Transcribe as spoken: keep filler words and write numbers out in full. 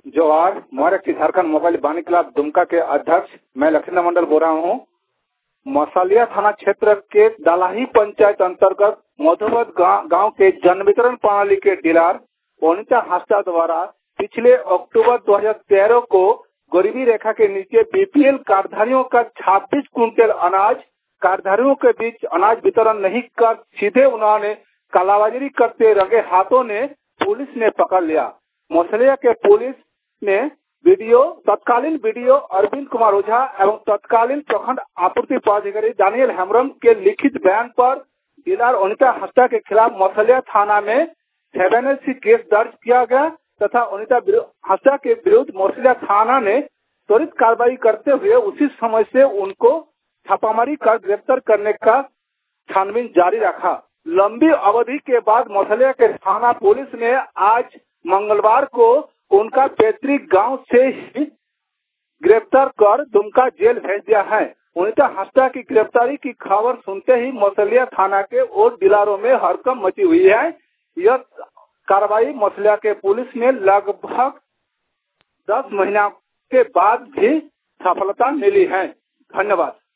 जोहार। मोहरे Jharkhand mobile Vaani club Dumka के अध्यक्ष मैं लखींद्र मंडल बोल रहा हूँ। मसालिया थाना क्षेत्र के दलाही पंचायत अंतर्गत मधुबत गांव के जन वितरण प्रणाली के डीलर वनिता हास्ता द्वारा पिछले अक्टूबर दो हज़ार तेरह को गरीबी रेखा के नीचे बीपीएल कार्डधारियों का छब्बीस कुंटल अनाज कार्डधारियों के बीच अनाज वितरण नहीं कर सीधे उन्होंने कालाबाजारी करते रंगे हाथों ने पुलिस ने पकड़ लिया। मसलिया के पुलिस ने वीडियो तत्कालीन वीडियो अरविंद कुमार ओझा एवं तत्कालीन प्रखंड आपूर्ति पदाधिकारी दानियल हेम्ब्रम के लिखित बयान पर डीलर अनिता हास्ता के खिलाफ मसलिया थाना में सेवन सी केस दर्ज किया गया तथा अनिता हास्ता के विरुद्ध मसलिया थाना ने त्वरित कार्रवाई करते हुए उसी समय से उनको छापामारी कर गिरफ्तार करने का छानबीन जारी रखा। लंबी अवधि के बाद मसलिया के थाना पुलिस ने आज मंगलवार को उनका पैतृक गांव से ही गिरफ्तार कर दुमका जेल भेज दिया है। अनिता हास्ता की गिरफ्तारी की खबर सुनते ही मसलिया थाना के और डीलरों में हड़कंप मची हुई है। यह कार्रवाई मसलिया के पुलिस ने लगभग दस महीना के बाद भी सफलता मिली है। धन्यवाद।